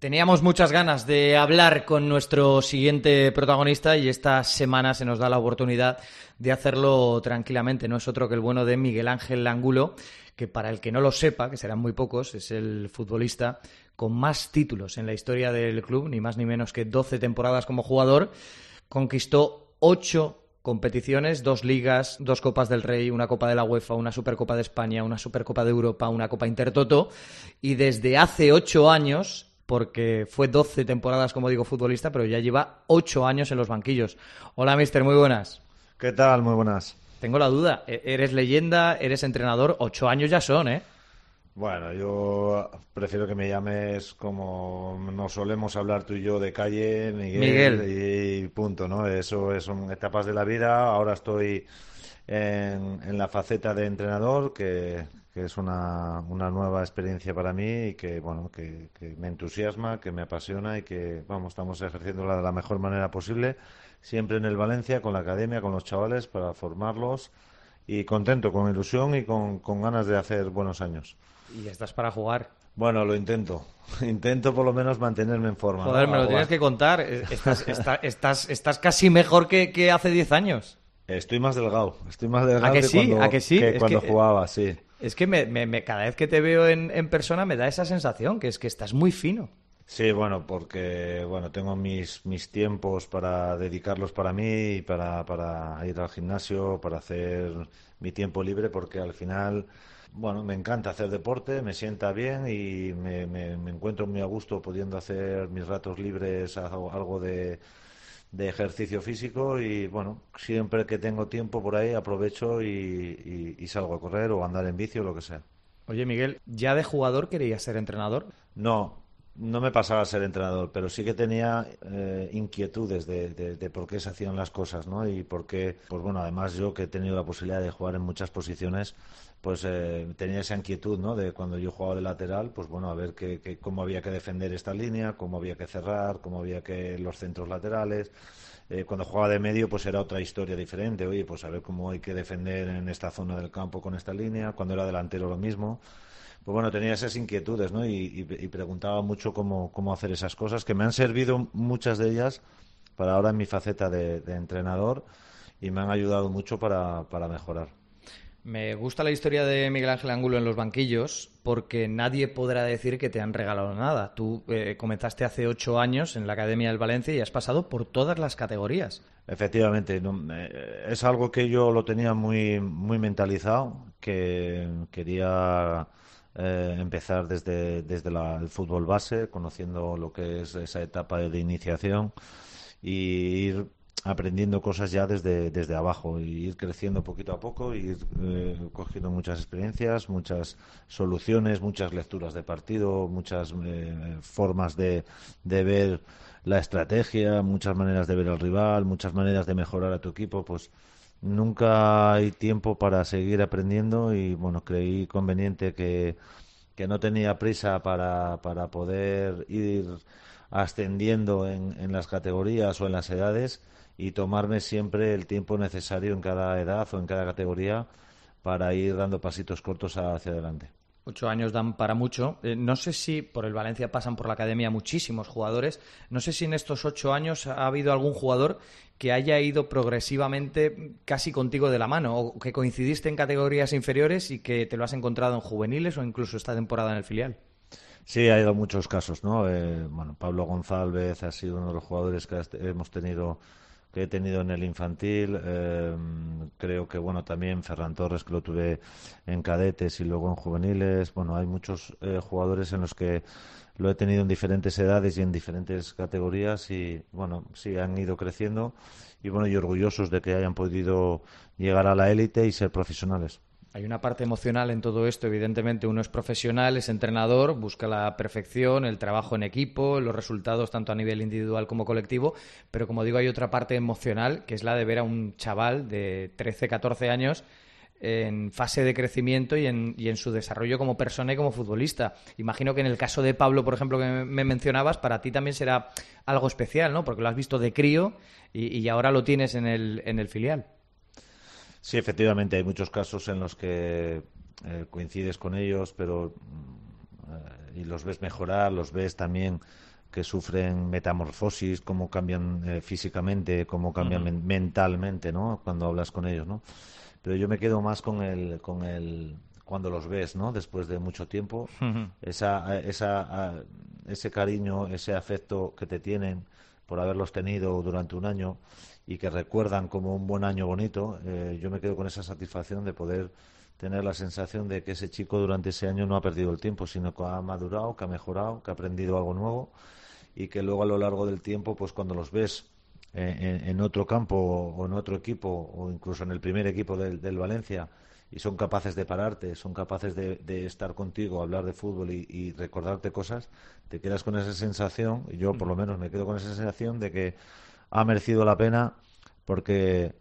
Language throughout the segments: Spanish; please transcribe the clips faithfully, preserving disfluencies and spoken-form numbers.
Teníamos muchas ganas de hablar con nuestro siguiente protagonista y esta semana se nos da la oportunidad de hacerlo tranquilamente. No es otro que el bueno de Miguel Ángel Angulo, que para el que no lo sepa, que serán muy pocos, es el futbolista con más títulos en la historia del club, ni más ni menos que doce temporadas como jugador. Conquistó ocho competiciones, dos ligas, dos Copas del Rey, una Copa de la UEFA, una Supercopa de España, una Supercopa de Europa, una Copa Intertoto, y desde hace ocho años... porque fue doce temporadas, como digo, futbolista, pero ya lleva ocho años en los banquillos. Hola, mister, muy buenas. ¿Qué tal? Muy buenas. Tengo la duda, eres leyenda, eres entrenador, ocho años ya son, ¿eh? Bueno, yo prefiero que me llames como nos solemos hablar tú y yo de calle, Miguel, Miguel. y punto, ¿no? Eso es- son etapas de la vida. Ahora estoy en, en la faceta de entrenador, que, que es una, una nueva experiencia para mí y que, bueno, que, que me entusiasma, que me apasiona y que, vamos, estamos ejerciéndola de la mejor manera posible, siempre en el Valencia, con la academia, con los chavales, para formarlos y contento, con ilusión y con, con ganas de hacer buenos años. Y estás para jugar. Bueno, lo intento. Intento por lo menos mantenerme en forma, Joder, ¿no? me lo Hago tienes las- que contar. Estás, está- estás, estás casi mejor que, que hace diez años. Estoy más delgado. Estoy más ¿A delgado que que sí? ¿A cuando, que sí? que Es que, cuando jugaba, sí. es que me, me- me- cada vez que te veo en, en persona me da esa sensación, que es que estás muy fino. Sí, bueno, porque bueno, tengo mis, mis tiempos para dedicarlos para mí y para, para ir al gimnasio, para hacer mi tiempo libre, porque al final, bueno, me encanta hacer deporte, me sienta bien y me, me- me encuentro muy a gusto pudiendo hacer mis ratos libres, algo, algo de, de ejercicio físico y bueno, siempre que tengo tiempo por ahí aprovecho y, y- y salgo a correr o a andar en bici o lo que sea. Oye, Miguel, ¿ya de jugador querías ser entrenador? No, no me pasaba a ser entrenador, pero sí que tenía eh, inquietudes de, de- de por qué se hacían las cosas, ¿no? Y por qué, pues bueno, además yo que he tenido la posibilidad de jugar en muchas posiciones, pues eh, tenía esa inquietud, ¿no? De cuando yo jugaba de lateral, pues bueno, a ver qué, qué- cómo había que defender esta línea, cómo había que cerrar, cómo había que los centros laterales. Eh, cuando jugaba de medio, pues era otra historia diferente. Oye, pues a ver cómo hay que defender en esta zona del campo con esta línea. Cuando era delantero, lo mismo. Pues bueno, tenía esas inquietudes, ¿no? Y, y- y preguntaba mucho cómo, cómo hacer esas cosas, que me han servido muchas de ellas para ahora en mi faceta de, de entrenador y me han ayudado mucho para, para mejorar. Me gusta la historia de Miguel Ángel Angulo en los banquillos porque nadie podrá decir que te han regalado nada. Tú eh, comenzaste hace ocho años en la Academia del Valencia y has pasado por todas las categorías. Efectivamente, no, eh, es algo que yo lo tenía muy, muy mentalizado, que quería eh, empezar desde, desde la- el fútbol base, conociendo lo que es esa etapa de iniciación y ir aprendiendo cosas ya desde, desde abajo y ir creciendo poquito a poco, ir eh, cogiendo muchas experiencias, muchas soluciones, muchas lecturas de partido, muchas eh, formas de, de ver la estrategia, muchas maneras de ver al rival, muchas maneras de mejorar a tu equipo, pues nunca hay tiempo para seguir aprendiendo y bueno, creí conveniente que, que no tenía prisa para, para poder ir ascendiendo en, en las categorías o en las edades y tomarme siempre el tiempo necesario en cada edad o en cada categoría para ir dando pasitos cortos hacia adelante. Ocho años dan para mucho. Eh, no sé si por el Valencia pasan por la Academia muchísimos jugadores. No sé si en estos ocho años ha habido algún jugador que haya ido progresivamente casi contigo de la mano o que coincidiste en categorías inferiores y que te lo has encontrado en juveniles o incluso esta temporada en el filial. Sí, ha habido muchos casos, ¿no? Eh, bueno, Pablo González ha sido uno de los jugadores que has- hemos tenido, que he tenido en el infantil. Eh, creo que, bueno, también Ferran Torres, que lo tuve en cadetes y luego en juveniles. Bueno, hay muchos eh, jugadores en los que lo he tenido en diferentes edades y en diferentes categorías y, bueno, sí, han ido creciendo y, bueno, y orgullosos de que hayan podido llegar a la élite y ser profesionales. Hay una parte emocional en todo esto, evidentemente uno es profesional, es entrenador, busca la perfección, el trabajo en equipo, los resultados tanto a nivel individual como colectivo, pero como digo hay otra parte emocional que es la de ver a un chaval de trece, catorce años en fase de crecimiento y en, y en su desarrollo como persona y como futbolista. Imagino que en el caso de Pablo, por ejemplo, que me mencionabas, para ti también será algo especial, ¿no? Porque lo has visto de crío y, y ahora lo tienes en el, en el filial. Sí, efectivamente, hay muchos casos en los que eh, coincides con ellos, pero mm, eh, y los ves mejorar, los ves también que sufren metamorfosis, cómo cambian eh, físicamente, cómo cambian uh-huh. men- mentalmente, ¿no? Cuando hablas con ellos, ¿no? Pero yo me quedo más con el, con el cuando los ves, ¿no? Después de mucho tiempo, uh-huh. esa, esa, ese cariño, ese afecto que te tienen por haberlos tenido durante un año y que recuerdan como un buen año bonito, eh, yo me quedo con esa satisfacción de poder tener la sensación de que ese chico durante ese año no ha perdido el tiempo, sino que ha madurado, que ha mejorado, que ha aprendido algo nuevo y que luego a lo largo del tiempo, pues cuando los ves eh, en, en otro campo o en otro equipo o incluso en el primer equipo del, del Valencia y son capaces de pararte, son capaces de, de estar contigo, hablar de fútbol y, y recordarte cosas, te quedas con esa sensación, y yo por lo menos me quedo con esa sensación de que ha merecido la pena porque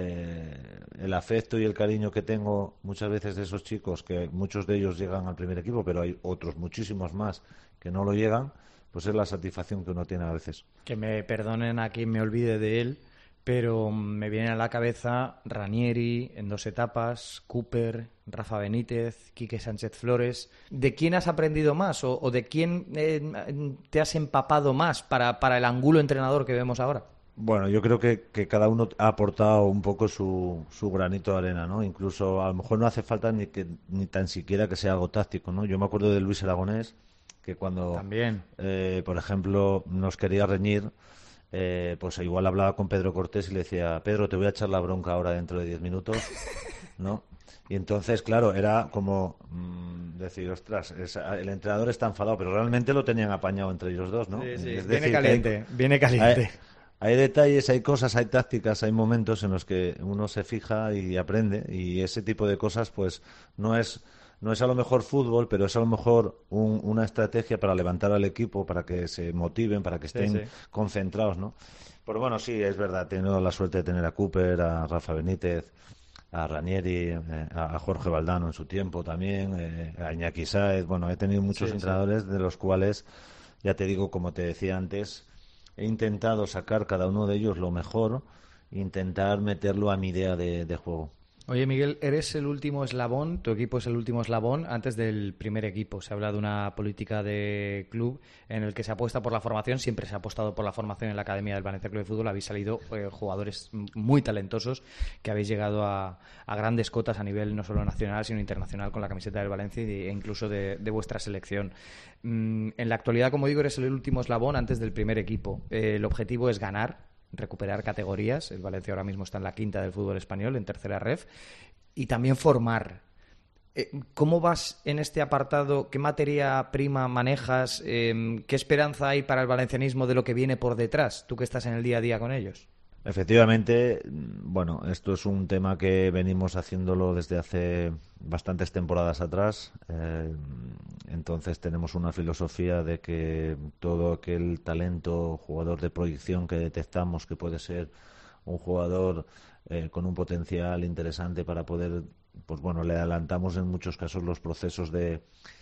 eh, el afecto y el cariño que tengo muchas veces de esos chicos, que muchos de ellos llegan al primer equipo, pero hay otros muchísimos más que no lo llegan, pues es la satisfacción que uno tiene a veces. Que me perdonen a quien me olvide de él, pero me viene a la cabeza Ranieri en dos etapas, Cooper, Rafa Benítez, Quique Sánchez Flores. ¿De quién has aprendido más o, o de quién eh, te has empapado más para, para el Angulo entrenador que vemos ahora? Bueno, yo creo que, que cada uno ha aportado un poco su, su granito de arena, ¿no? Incluso a lo mejor no hace falta ni que ni tan siquiera que sea algo táctico, ¿no? Yo me acuerdo de Luis Aragonés, que cuando, También. Eh, por ejemplo, nos quería reñir, eh, pues igual hablaba con Pedro Cortés y le decía, Pedro, te voy a echar la bronca ahora dentro de diez minutos, ¿no? Y entonces, claro, era como mmm, decir, ostras, es, el entrenador está enfadado, pero realmente lo tenían apañado entre ellos dos, ¿no? Sí, sí. Es Viene decir, caliente, hay, viene caliente. Hay, hay detalles, hay cosas, hay tácticas, hay momentos en los que uno se fija y aprende, y ese tipo de cosas, pues, no es... No es a lo mejor fútbol, pero es a lo mejor un, una estrategia para levantar al equipo, para que se motiven, para que estén sí, sí. concentrados, ¿no? Pero bueno, sí, es verdad, he tenido la suerte de tener a Cooper, a Rafa Benítez, a Ranieri, eh, a Jorge Valdano en su tiempo también, eh, a Iñaki Sáez. Bueno, he tenido muchos sí, entrenadores sí. de los cuales, ya te digo, como te decía antes, he intentado sacar cada uno de ellos lo mejor, intentar meterlo a mi idea de, de juego. Oye, Miguel, eres el último eslabón, tu equipo es el último eslabón antes del primer equipo. Se habla de una política de club en el que se apuesta por la formación, siempre se ha apostado por la formación en la Academia del Valencia Club de Fútbol. Habéis salido eh, jugadores muy talentosos que habéis llegado a, a grandes cotas a nivel no solo nacional, sino internacional con la camiseta del Valencia e incluso de, de vuestra selección. Mm, en la actualidad, como digo, eres el último eslabón antes del primer equipo. Eh, el objetivo es ganar, recuperar categorías. El Valencia ahora mismo está en la quinta del fútbol español, en tercera ref, y también formar. ¿Cómo vas en este apartado? ¿Qué materia prima manejas? ¿Qué esperanza hay para el valencianismo de lo que viene por detrás? Tú que estás en el día a día con ellos. Efectivamente, bueno, esto es un tema que venimos haciéndolo desde hace bastantes temporadas atrás. Eh, entonces tenemos una filosofía de que todo aquel talento, jugador de proyección que detectamos que puede ser un jugador eh, con un potencial interesante para poder, pues bueno, le adelantamos en muchos casos los procesos de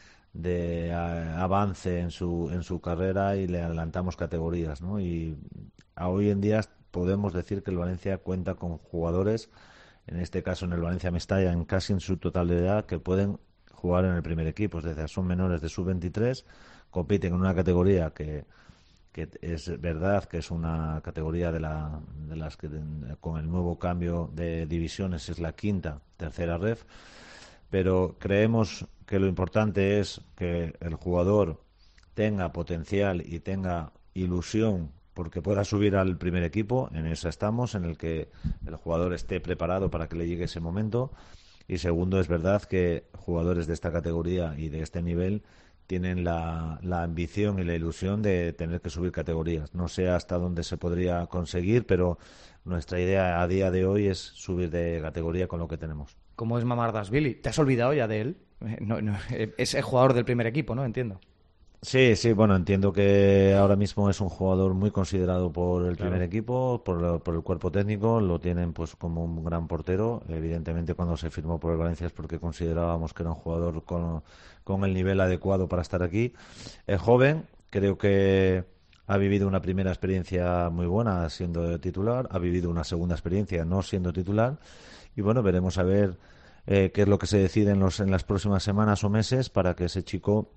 de a, avance en su en su carrera y le adelantamos categorías, ¿no? Y a hoy en día podemos decir que el Valencia cuenta con jugadores, en este caso en el Valencia Mestalla, en casi en su totalidad, que pueden jugar en el primer equipo. Es decir, son menores de sub veintitrés, compiten en una categoría que, que es verdad que es una categoría de, la, de las que con el nuevo cambio de divisiones es la quinta, tercera ref, pero creemos que lo importante es que el jugador tenga potencial y tenga ilusión porque pueda subir al primer equipo. En eso estamos, en el que el jugador esté preparado para que le llegue ese momento. Y segundo, es verdad que jugadores de esta categoría y de este nivel tienen la, la ambición y la ilusión de tener que subir categorías. No sé hasta dónde se podría conseguir, pero nuestra idea a día de hoy es subir de categoría con lo que tenemos. ¿Cómo es Mamardashvili? ¿Te has olvidado ya de él? No, no, es el jugador del primer equipo, ¿no? Entiendo. Sí, sí, bueno, entiendo que ahora mismo es un jugador muy considerado por el Claro. primer equipo, por, por el cuerpo técnico, lo tienen pues como un gran portero. Evidentemente cuando se firmó por el Valencia es porque considerábamos que era un jugador con, con el nivel adecuado para estar aquí. Es joven, creo que ha vivido una primera experiencia muy buena siendo titular, ha vivido una segunda experiencia no siendo titular y bueno, veremos a ver eh, qué es lo que se decide en, los, en las próximas semanas o meses para que ese chico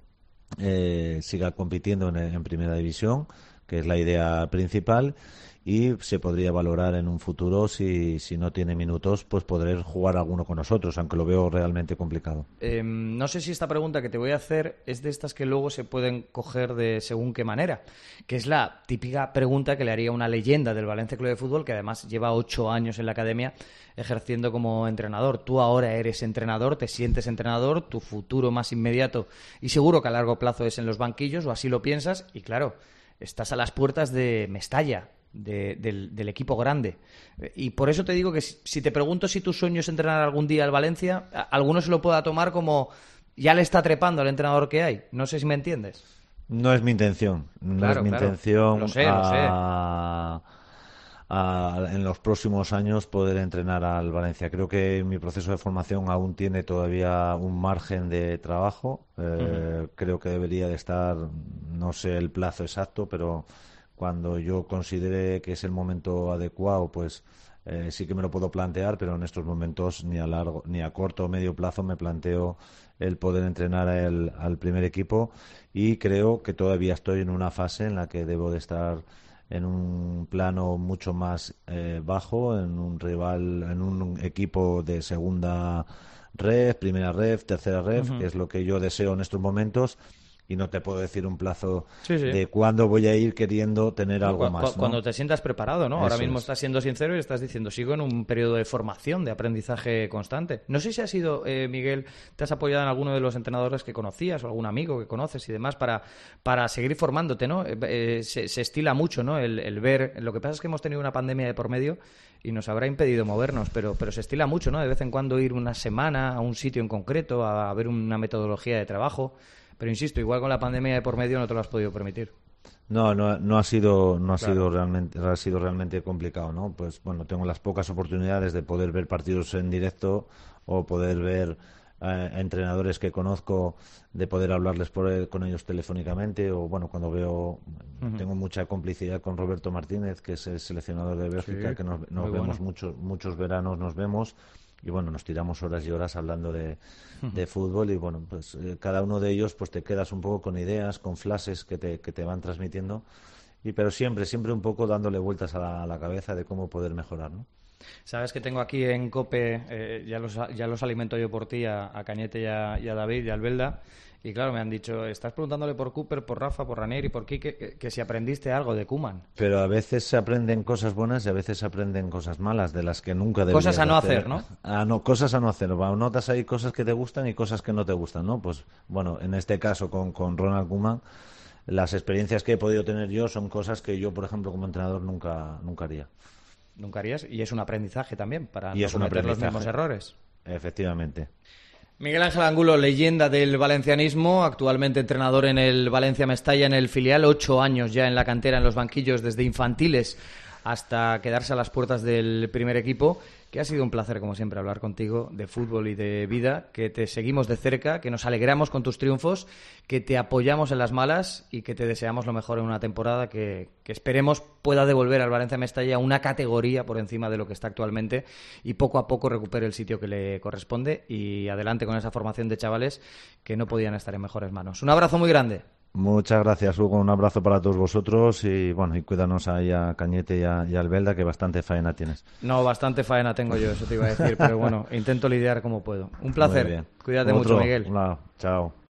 eh, siga compitiendo en, en Primera División, que es la idea principal, y se podría valorar en un futuro si, si no tiene minutos, pues poder jugar alguno con nosotros, aunque lo veo realmente complicado. Eh, no sé si esta pregunta que te voy a hacer es de estas que luego se pueden coger de según qué manera, que es la típica pregunta que le haría una leyenda del Valencia Club de Fútbol, que además lleva ocho años en la academia ejerciendo como entrenador. Tú ahora eres entrenador, te sientes entrenador, tu futuro más inmediato y seguro que a largo plazo es en los banquillos, o así lo piensas, y claro, estás a las puertas de Mestalla, De, del, del equipo grande. Y por eso te digo que si, si te pregunto si tu sueño es entrenar algún día al Valencia, a, alguno se lo pueda tomar como ya le está trepando al entrenador que hay. No sé si me entiendes. No es mi intención. No Claro, es mi claro. intención Lo sé, a, lo sé. a- en los próximos años poder entrenar al Valencia. Creo que mi proceso de formación aún tiene todavía un margen de trabajo. Eh, Uh-huh. creo que debería de estar, no sé el plazo exacto, pero cuando yo considere que es el momento adecuado, pues eh, sí que me lo puedo plantear, pero en estos momentos ni a largo, ni a corto o medio plazo me planteo el poder entrenar el- al primer equipo, y creo que todavía estoy en una fase en la que debo de estar en un plano mucho más eh, bajo, en un rival, en un equipo de segunda ref, primera ref, tercera ref, que Uh-huh. es lo que yo deseo en estos momentos, y no te puedo decir un plazo Sí, sí. de cuándo voy a ir queriendo tener No, algo cu- cu- más, cuando ¿no? te sientas preparado, ¿no? Ahora Eso mismo es. estás siendo sincero y estás diciendo, sigo en un periodo de formación, de aprendizaje constante. No sé si has sido, eh, Miguel, te has apoyado en alguno de los entrenadores que conocías o algún amigo que conoces y demás para, para seguir formándote, ¿no? Eh, eh, se, se estila mucho, ¿no? El, el ver. Lo que pasa es que hemos tenido una pandemia de por medio y nos habrá impedido movernos, pero, pero se estila mucho, ¿no? De vez en cuando ir una semana a un sitio en concreto, a, a ver una metodología de trabajo. Pero insisto, igual con la pandemia de por medio no te lo has podido permitir. No, no, no ha sido, no ha Claro. sido realmente, ha sido realmente complicado, ¿no? Pues bueno, tengo las pocas oportunidades de poder ver partidos en directo o poder ver eh, entrenadores que conozco, de poder hablarles por el- con ellos telefónicamente, o bueno, cuando veo, Ujú. tengo mucha complicidad con Roberto Martínez, que es el seleccionador de Sí, Bélgica, que nos, muy nos vemos bueno. muchos, muchos veranos, nos vemos. Y bueno, nos tiramos horas y horas hablando de, de fútbol, y bueno, pues eh, cada uno de ellos pues te quedas un poco con ideas, con flashes que te, que te van transmitiendo, y pero siempre, siempre un poco dándole vueltas a la, a la cabeza de cómo poder mejorar, ¿no? Sabes que tengo aquí en COPE, eh, ya, los, ya los alimento yo por ti, a, a Cañete y a, y a David y a Albelda, y claro, me han dicho, estás preguntándole por Cooper, por Rafa, por Ranieri, por Quique, que, que si aprendiste algo de Koeman. Pero a veces se aprenden cosas buenas y a veces se aprenden cosas malas, de las que nunca Cosas deberías a de no hacer. hacer, ¿no? Ah, no, cosas a no hacer. Va, notas ahí cosas que te gustan y cosas que no te gustan, ¿no? Pues bueno, en este caso con, con Ronald Koeman, las experiencias que he podido tener yo son cosas que yo, por ejemplo, como entrenador nunca, nunca haría. Nunca harías, y es un aprendizaje también, para Y no es un cometer los mismos aprendizaje, errores. efectivamente. Miguel Ángel Angulo, leyenda del valencianismo, actualmente entrenador en el Valencia Mestalla, en el filial, ocho años ya en la cantera, en los banquillos, desde infantiles hasta quedarse a las puertas del primer equipo, que ha sido un placer, como siempre, hablar contigo de fútbol y de vida, que te seguimos de cerca, que nos alegramos con tus triunfos, que te apoyamos en las malas y que te deseamos lo mejor en una temporada que, que esperemos pueda devolver al Valencia Mestalla una categoría por encima de lo que está actualmente y poco a poco recupere el sitio que le corresponde, y adelante con esa formación de chavales que no podían estar en mejores manos. Un abrazo muy grande. Muchas gracias, Hugo. Un abrazo para todos vosotros, y bueno, y cuídanos ahí a Cañete y a, y a Albelda, que bastante faena tienes. No, bastante faena tengo yo, eso te iba a decir, pero bueno, intento lidiar como puedo. Un placer. Muy bien. Cuídate Otro. mucho, Miguel. Hola, chao.